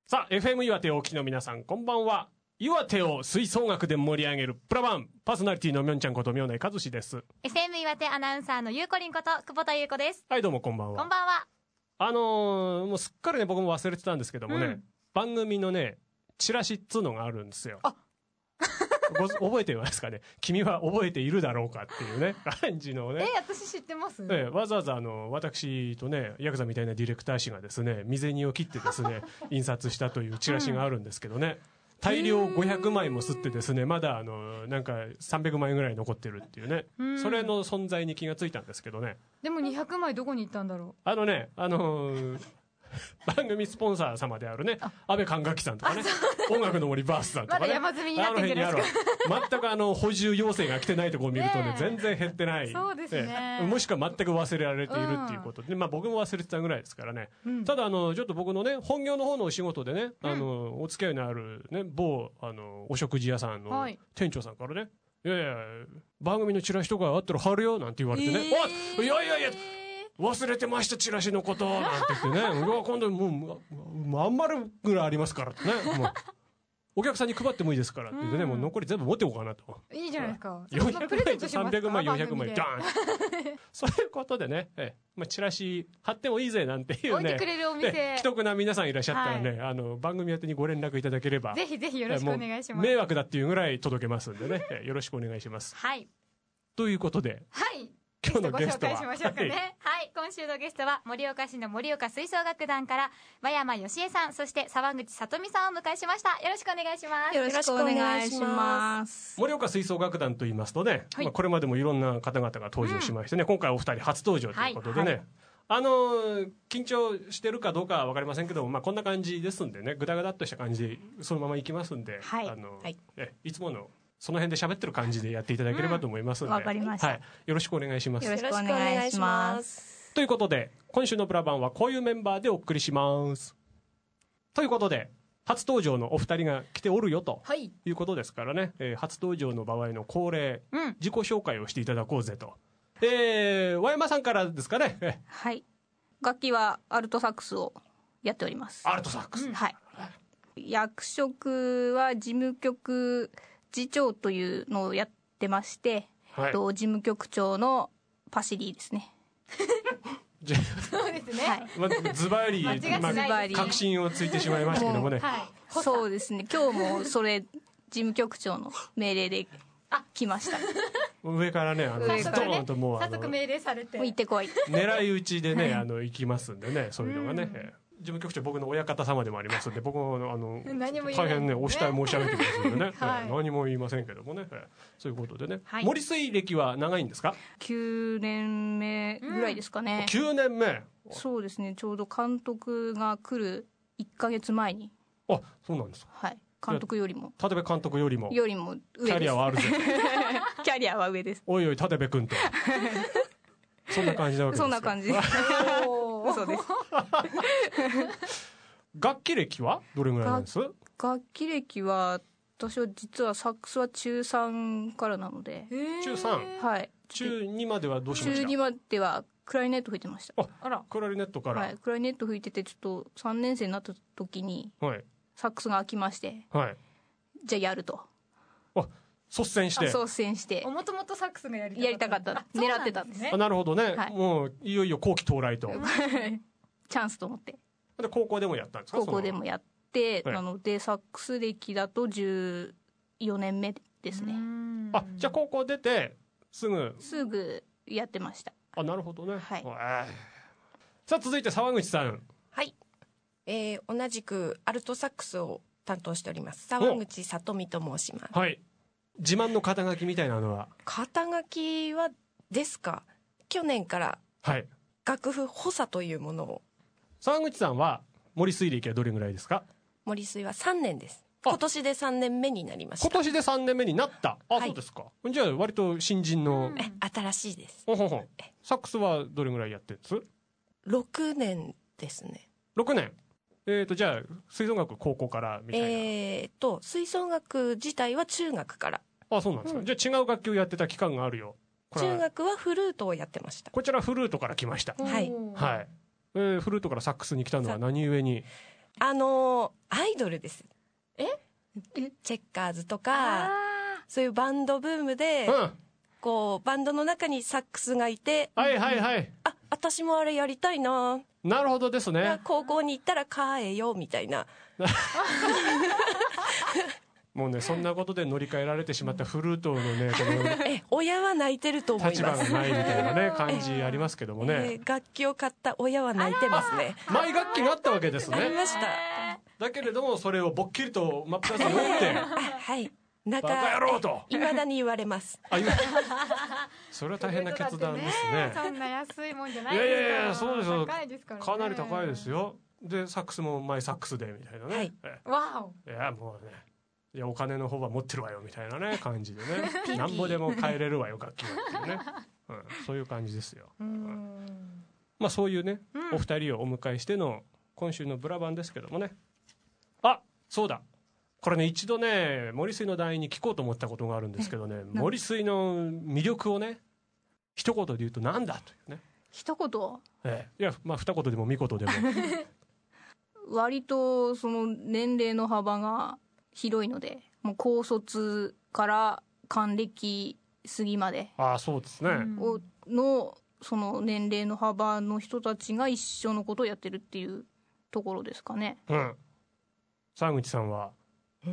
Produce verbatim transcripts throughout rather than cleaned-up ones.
さあ エフエム 岩手をお聞きの皆さんこんばんは。岩手を吹奏楽で盛り上げるプラバンパーソナリティのみょんちゃんこと明内和志です。 エフエム 岩手アナウンサーのゆうこりんこと久保田優子です。 はいどうもこんばんは。 こんばんは。 あのー、もうすっかりね僕も忘れてたんですけどもね、うん、番組のねチラシっつうのがあるんですよ。あご覚えていますかね。君は覚えているだろうかっていうね感じのね。 え私知ってます、 えわざわざあの私とねヤクザみたいなディレクター氏がですね未銭を切ってですね印刷したというチラシがあるんですけどね、うん、大量ごひゃくまいも吸ってですねまだあのなんかさんびゃくまいぐらい残ってるっていうね、うん、それの存在に気がついたんですけどね。 でもにひゃくまいどこに行ったんだろう。 あのねあのー番組スポンサー様であるね安倍管楽器さんとかね音楽の森バースさんとかね、 まだ山積みになってるんじゃないですか。 全くあの補充要請が来てないところを見るとねね全然減ってない。 そうですね、 えもしくは全く忘れられているっていうことで、うん、まあ僕も忘れてたぐらいですからね、うん、ただあのちょっと僕のね本業の方のお仕事でね、あのお付き合いのあるね某あのお食事屋さんの店長さんからね、いやいや番組のチラシとかあったら貼るよなんて言われてね、えー、おいいやいやいや忘れてましたチラシのことなんて言ってねうわ今度もうまん丸ぐらいありますからってねもうお客さんに配ってもいいですからって言ってね、うん、もう残り全部持っておこうかなと。いいじゃないですか。 よんひゃくまいとさんびゃくまいよんひゃくまいダーンそういうことでね、えまあ、チラシ貼ってもいいぜなんていうね置いてくれるお店既得な皆さんいらっしゃったらね、はい、あの番組宛てにご連絡いただければぜひぜひよろしくお願いします。 迷惑だっていうぐらい届けますんでねよろしくお願いします。 はいということではい今日のゲストはご紹介しましょうかね、はい、はい、今週のゲストは盛岡市の盛岡吹奏楽団から和山義恵さんそして沢口さとみさんをお迎えしました。よろしくお願いします。 よろしくお願いします。 盛岡吹奏楽団と言いますとね、はい、まあ、これまでもいろんな方々が登場しましてね、うん、今回お二人初登場ということでね、はいはい、あのー、緊張してるかどうかは分かりませんけども、まあ、こんな感じですんでねぐだぐだっとした感じでそのままいきますんで、はい、あのはい、えいつものその辺で喋ってる感じでやっていただければと思いますので、 わかりました、はい、 よろしくお願いします。 よろしくお願いします。 ということで今週のプラバンはこういうメンバーでお送りします。ということで初登場のお二人が来ておるよということですからね、えー、初登場の場合の恒例、うん、自己紹介をしていただこうぜと、えー、和山さんからですかね。 はい、楽器はアルトサックスをやっております。 アルトサックス、うん、 はい。役職は事務局次長というのをやってまして、はい、と事務局長のパシリですねそうですね、はい、 まあ、ズバリ、まあ、確信をついてしまいましたけどもね、 はい、 そうですね今日もそれ事務局長の命令で来ました上からねあの上からねドーンともう早速命令されてもう行ってこい狙い撃ちでねあの行きますんでねそういうのがね、うん事務局長僕の親方様でもありますので僕もあの何も言えない、ね、 大変ねお慕い申し上げてますのでね、 はい、 何も言いませんけどもねそういうことでね、 はい、 森水歴は長いんですか？ きゅうねんめぐらいですかね、 うん、きゅうねんめ。 そうですねちょうど監督が来るいっかげつまえに。 あそうなんですか。 はい監督よりも立部監督よりもよりも上です。 キャリアはあるぜキャリアは上です。 おいおい立部君とそんな感じなわけですか？ そんな感じ嘘です楽器歴はどれぐらいなんです？ 楽器歴は私は実はサックスは中さんからなので。 中さん。 はい。 中にまではどうしました？ 中にまではクラリネット吹いてました。 あ、あらクラリネットから。 はい。クラリネット吹いててちょっとさんねん生になった時に、 はい、 サックスが空きまして、 はい、 じゃあやると。 あ率先して率先してもともとサックスがやりたかったやりたかった狙ってたんです。 あなるほどね、 はい、 もういよいよ後期到来とチャンスと思ってで高校でもやったんですか？ 高校でもやって、はい、なのでサックス歴だとじゅうよねんめですね。 あじゃあ高校出てすぐすぐやってました。 あなるほどね、 はい、 さあ続いて沢口さん。 はい、えー、同じくアルトサックスを担当しております沢口さとみと申します。 はい、自慢の肩書きみたいなのは？ 肩書きはですか去年から楽譜補佐というものを、はい、 沢口さんは森水歴はどれぐらいですか？ 森水はさんねんです。今年でさんねんめになりました。 今年でさんねんめになった。あ、はい、そうですか。じゃあ割と新人の、 うん、新しいです。 ほほほサックスはどれぐらいやってるんです？ ろくねんですね。 ろくねん。えーとじゃあ吹奏楽高校からみたいな。 えーと吹奏楽自体は中学から。 あそうなんですか、うん、じゃあ違う楽器をやってた期間があるよ。 中学はフルートをやってました。 こちらフルートから来ました。 はい、 はい、えー、フルートからサックスに来たのは何故に？ あのアイドルです。 えチェッカーズとかそういうバンドブームで、うん、こうバンドの中にサックスがいて、 はいはいはい、 あ、私もあれやりたいな、 なるほどですね、 高校に行ったら買えよみたいなもうね、そんなことで乗り換えられてしまったフルートのね、このえ親は泣いてると思います。 立場がないみたいなね感じありますけどもね、 えー、楽器を買った親は泣いてますね。 マイ楽器があったわけですね。 ありました。 だけれどもそれをぼっきりと真っ二つに折って、 はい、バカ野郎といまだに言われます。あ、 それは大変な決断ですね。 そんな安いもんじゃないですよ。 いやいやいや、そうですよ、 高いですからね、 かなり高いですよ。でサックスもマイサックスでみたいなね、はい、 わお、 いやもうね、いやお金の方は持ってるわよみたいなね感じでねなんぼでも買えれるわよ楽器はっていうね、うん、そういう感じですよ。うん、まあそういうね、うん、お二人をお迎えしての今週のブラバンですけどもね、あ、そうだ、これね一度ね森水の団員に聞こうと思ったことがあるんですけどね、森水の魅力をね一言で言うとなんだというね。 一言、 ええ、いやまあ二言でも三言でも割とその年齢の幅が広いので、もう高卒から還暦過ぎまで、 ああそうですね、 をのその年齢の幅の人たちが一緒のことをやってるっていうところですかね。 うん。沢口さんは、 うん、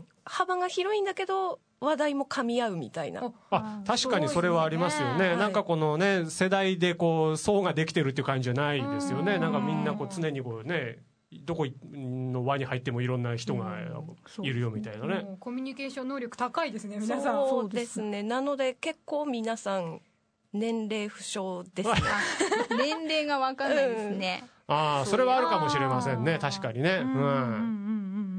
幅が広いんだけど話題も噛み合うみたいな。 あ、確かにそれはありますよね。はい、なんかこのね世代でこう層ができてるっていう感じじゃないですよね。なんかみんなこう常にこうね、どこの輪に入ってもいろんな人がいるよみたいなね、 うん、コミュニケーション能力高いですね皆さん。 そうですね。なので結構皆さん年齢不詳ですね年齢が分かんないですね、 うん、ああそれはあるかもしれませんね。確かにね、うん、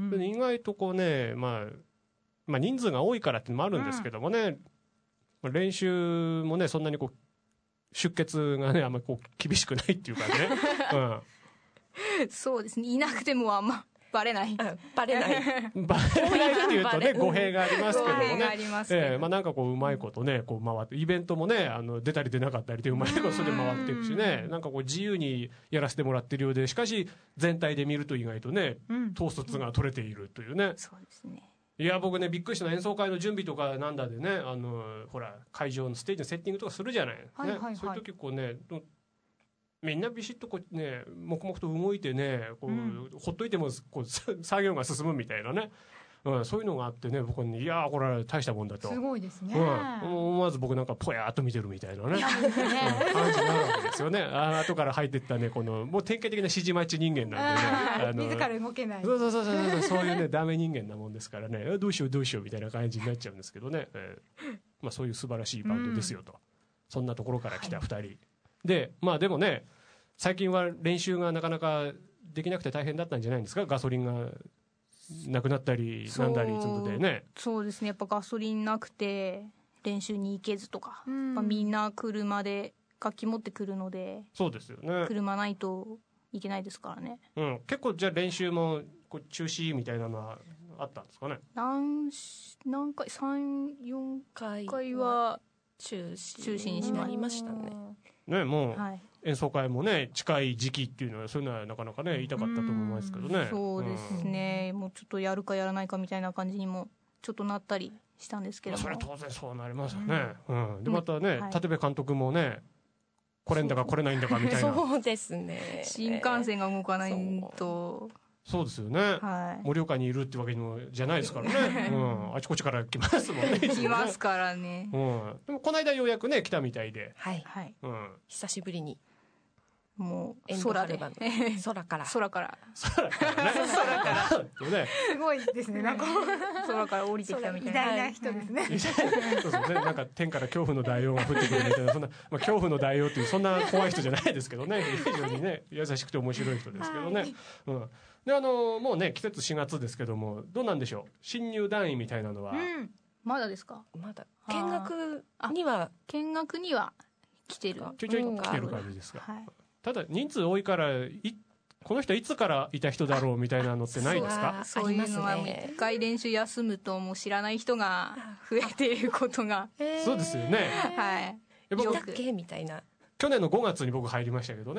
うん、意外とこうね、まあ、まあ人数が多いからってのもあるんですけどもね、うん、練習もねそんなにこう出血がねあんまりこう厳しくないっていうかね、うんそうですね、いなくてもあんまバレない、うん、 バレないバレないっていうとね語弊がありますけどもね、 えーまあ、なんかこううまいことねこう回ってイベントもねあの出たり出なかったりでうまいことそれで回っていくしね、なんかこう自由にやらせてもらってるようで、しかし全体で見ると意外とね、うん、統率が取れているというね、 そうですね。 いや僕ねびっくりしたの演奏会の準備とかなんだでね、あのほら会場のステージのセッティングとかするじゃない、 はいはいはい、 ね、そういう時こうねみんなビシッとこうね黙々と動いてねこう、うん、ほっといてもこう作業が進むみたいなね、うん、そういうのがあってね、僕はねいやーこれは大したもんだと、 すごいですね、 うん、思わず僕なんかぽやーっと見てるみたいなね、うん、感じになるわけですよね。あ後から入っていったねこのもう典型的な指示待ち人間なんでねあの自ら動けない、 そうそうそうそうそうそういうねダメ人間なもんですからね、どうしようどうしようみたいな感じになっちゃうんですけどね、えーまあ、そういう素晴らしいバンドですよと、うん、そんなところから来たふたり、はい、でまあでもね最近は練習がなかなかできなくて大変だったんじゃないんですか。ガソリンがなくなったりなんだりするのでね。 そうですね、やっぱガソリンなくて練習に行けずとか、うん、みんな車で楽器持ってくるので、 そうですよね、 車ないといけないですからね、 うん、結構じゃあ練習もこう中止みたいなのはあったんですかね。 何何回さんよんかいは中止中止にしましたね。 ねもう、はい、演奏会もね近い時期っていうのはそういうのはなかなかね言いたかったと思いますけどね。 そうですね、うん、もうちょっとやるかやらないかみたいな感じにもちょっとなったりしたんですけども、 それは当然そうなりますよね、うんうん、でまたね、はい、立部監督もね来れんだか来れないんだかみたいな。 そうですね、 新幹線が動かないと。 そうですよね、はい、盛岡にいるってわけにもじゃないですからね、うん、あちこちから来ますもんね来ますからね、 うん、でもこの間ようやくね来たみたいで、 はい、うん、久しぶりにもう空で空から空から空からね空からねすごいですね、なんか空から降りてきたみたいな偉大な人ですね、 うん、そうそうね、なんか天から恐怖の大王が降ってくるみたいな、そんな、まあ、恐怖の大王っていうそんな怖い人じゃないですけどね、非常にね優しくて面白い人ですけどね、はい、うん、であのもうね季節しがつですけどもどうなんでしょう、新入団員みたいなのは、うん、 まだですか。 まだ見学には見学には来てる、 ちょいちょい来てる感じですか、はい、ただ人数多いからいこの人はいつからいた人だろうみたいなのってないですか。 そういうのは一回練習休むともう知らない人が増えていることがそうですよね、 はい、 いたっけみたいな。 去年のごがつに僕入りましたけどね、う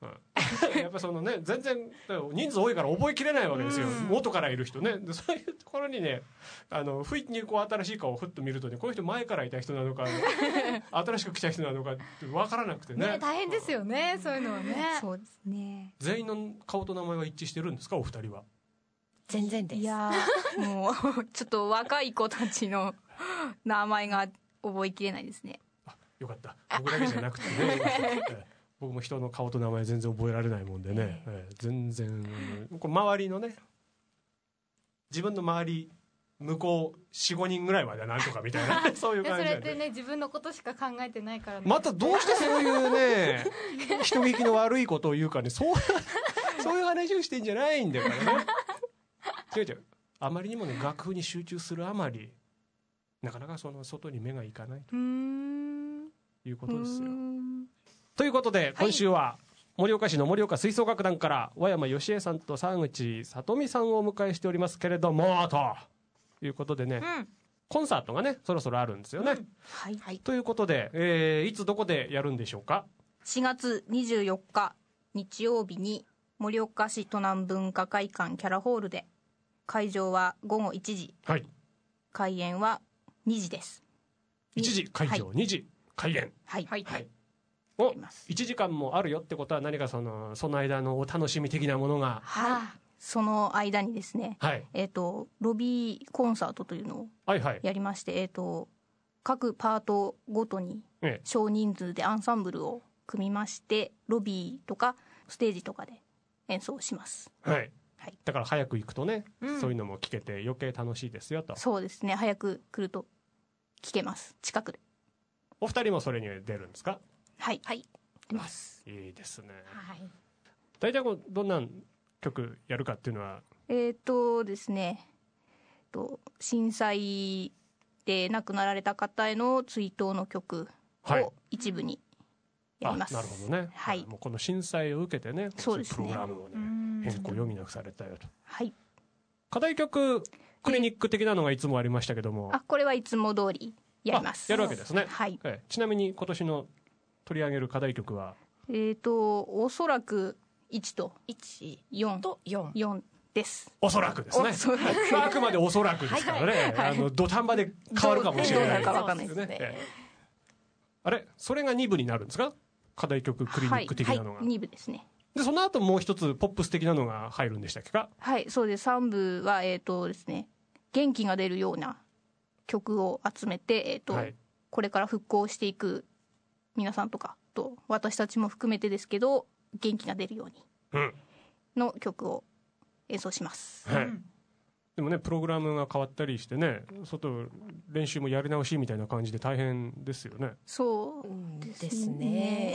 うん、やっぱそのね全然人数多いから覚えきれないわけですよ、元からいる人ね。でそういうところにねあの不意にこう新しい顔をふっと見るとね、この人前からいた人なのか新しく来た人なのかって分からなくて ね, ね大変ですよね、うん、そういうのはね。 そうですね。 全員の顔と名前は一致してるんですか、お二人は。 全然です。 いやもうちょっと若い子たちの名前が覚えきれないですね。 あ、よかった、僕だけじゃなくてね僕も人の顔と名前全然覚えられないもんでね、えー、全然こう周りのね、自分の周り向こう よん,ご 人ぐらいまではなんとかみたいなそういう感じで、ね、 それってね自分のことしか考えてないから、ね、 またどうしてそういうね人聞きの悪いことを言うかね、そうそういう話をしてんじゃないんだからね。違う違う、あまりにもね楽譜に集中するあまりなかなかその外に目がいかないということですよ。ということで今週は盛岡市の盛岡吹奏楽団から和山義恵さんと沢口聡美さんをお迎えしておりますけれども、ということでね、うん、コンサートがねそろそろあるんですよね、うん、はいはい、ということで、えー、いつどこでやるんでしょうか。 しがつにじゅうよっか日曜日に盛岡市都南文化会館キャラホールで、会場はごごいちじ、はい、開演はにじです。 いちじ会場、はい、にじ開演、はいはいはい、おいちじかんもあるよってことは何かそのその間のお楽しみ的なものが、 はい、その間にですね、はい、えーと、ロビーコンサートというのをやりまして、はいはい、えーと、各パートごとに少人数でアンサンブルを組みまして、ロビーとかステージとかで演奏します。はいはい、 だから早く行くとね、うん、そういうのも聞けて余計楽しいですよと。 そうですね、早く来ると聞けます、近くで。 お二人もそれに出るんですか。 はいはい、出ます。 いいですね、はい、大体どんな曲やるかっていうのは。 えーとですねと震災で亡くなられた方への追悼の曲を一部にやります、 はい、あ、なるほどね、はい、もうこの震災を受けてね、そうですね、プログラムをね変更余儀なくされたよと。はい、課題曲クリニック的なのがいつもありましたけども、 あ、これはいつも通りやります。 やるわけですね、はい、えちなみに今年の取り上げる課題曲はえーとおそらくいちとよんとよんです。 おそらくですね。あくまでおそらくですからね、はいはい、あの土壇場で変わるかもしれないですね。あれ、それがに部になるんですか、課題曲クリニック的なのが。はいはい、に部ですね。 でその後もう一つポップス的なのが入るんでしたっけか。 はい、そうです。さん部はえーとですね、元気が出るような曲を集めて、えーとはい、これから復興していく皆さんとかと私たちも含めてですけど、元気が出るようにの曲を演奏します、はい、 でもねプログラムが変わったりしてね、外練習もやり直しみたいな感じで大変ですよね。 そうですね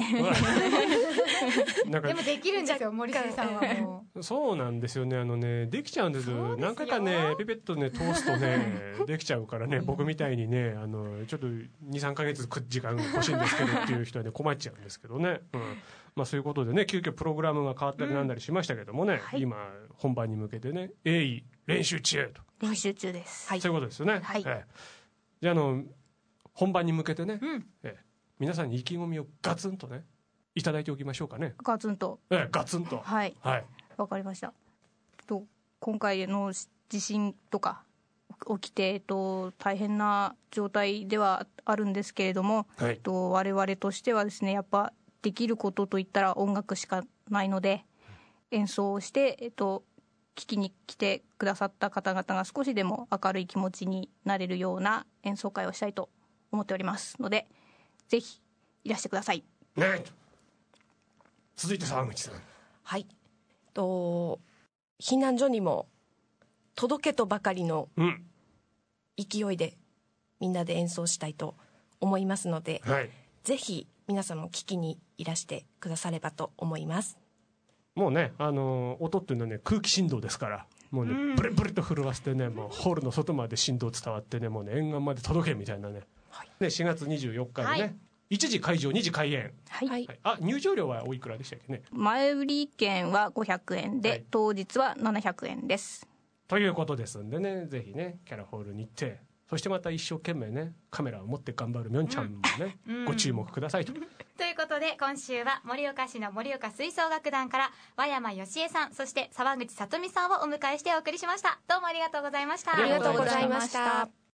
なんかでもできるんですよ、森重さんはもう。 そうなんですよね、あのねできちゃうんです。何回かねピペットね通すとねできちゃうからね、僕みたいにねあのちょっと にさんかげつ時間欲しいんですけどっていう人はね困っちゃうんですけどね、うん、まあ、そういうことでね急遽プログラムが変わったりなんだりしましたけどもね、うん、はい、今本番に向けてね鋭意練習中と。 練習中です、 はい、そういうことですよね、はい、ええ、じゃあ、あの本番に向けてね、うん、ええ、皆さんに意気込みをガツンとねいただいておきましょうかね。 ガツンと、 ええ、ガツンと、 はいはい、わかりました。と今回の地震とか起きて、えっと、大変な状態ではあるんですけれども、はい、えっと、我々としてはですね、やっぱできることといったら音楽しかないので、演奏をして、えっと、聴きに来てくださった方々が少しでも明るい気持ちになれるような演奏会をしたいと思っておりますので、ぜひいらしてください、ね、 続いて沢口さん。 はい、と避難所にも届けとばかりの勢いでみんなで演奏したいと思いますので、はい、ぜひ皆さんも聴きにいらしてくださればと思います。 もうね、あの音っていうのはね空気振動ですから、もうね、うん、ブリブリと震わせてね、もうホールの外まで振動伝わってね、もうね沿岸まで届けみたいなね、はい、ねしがつにじゅうよっかにね、はい、いちじ会場にじ開演、はいはい、あ、入場料はおいくらでしたっけね。 前売り券はごひゃくえんで、はい、当日はななひゃくえんですということですんでね、ぜひねキャラホールに行って、そしてまた一生懸命ねカメラを持って頑張るみょんちゃんもね、うん、ご注目くださいとということで今週は盛岡市の盛岡吹奏楽団から和山義恵さん、そして沢口さとみさんをお迎えしてお送りしました。どうもありがとうございました。 ありがとうございました。